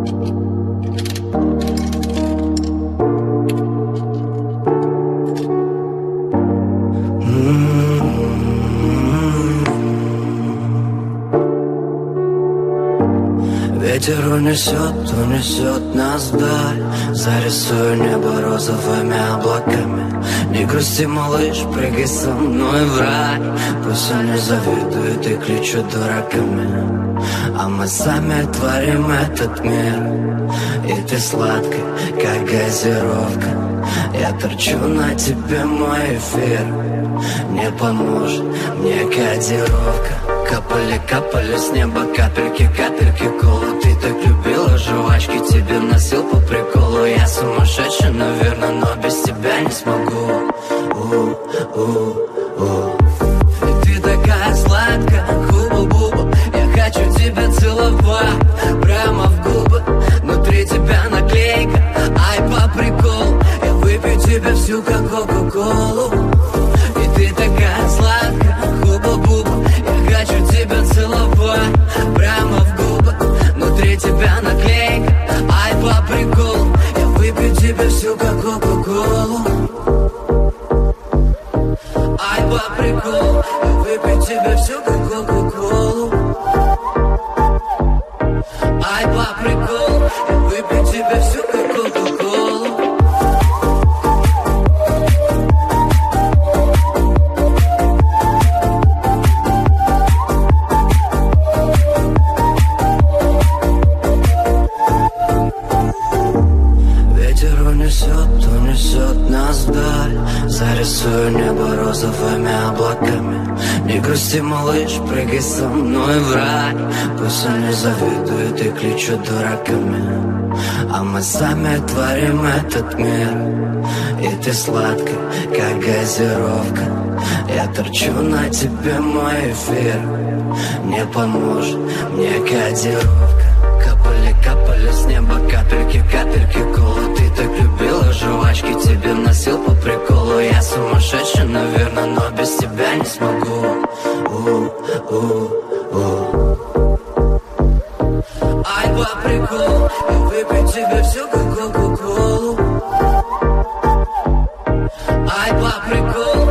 Ветер унесет нас вдаль. Зарисую небо розовыми облаками. Не грусти, малыш, прыгай со мной в рай. Пусть они завидуют и кличут дураками, а мы сами творим этот мир. И ты сладкая, как газировка. Я торчу на тебе, мой эфир. Не поможет мне кодировка. Капали с неба капельки колы. Ты так любила жвачки, тебе носил по приколу. Я сумасшедший, наверное, но без тебя не смогу. И ты такая сладкая, хуба-буба. Я хочу тебя целовать прямо в губы. Внутри тебя наклейка, ай, по приколу. Я выпью тебе всю, как кока-колу. И ты такая сладкая, хуба-буба. Я хочу тебя целовать прямо в губы. Внутри тебя наклейка, ай, по приколу. Я выпью тебе всю, как кока-колу. Ай, по приколу. Я выпью тебе всю, как кока-колу. Ай, по приколу. Я выпью тебе всю, как кока-колу. Унесет нас вдаль. Зарисую небо розовыми облаками. Не грусти, малыш, прыгай со мной в рай. Пусть они завидуют и кличут дураками, а мы сами творим этот мир. И ты сладкая, как газировка. Я торчу на тебе, мой эфир. Не поможет мне кодировка. Капали с неба капельки колы. Ты так любила жвачки, тебе носил по приколу. Я сумасшедший, наверное, но без тебя не смогу. Ай, по приколу. Я выпью тебе всю, как кока-колу. Ай, по приколу.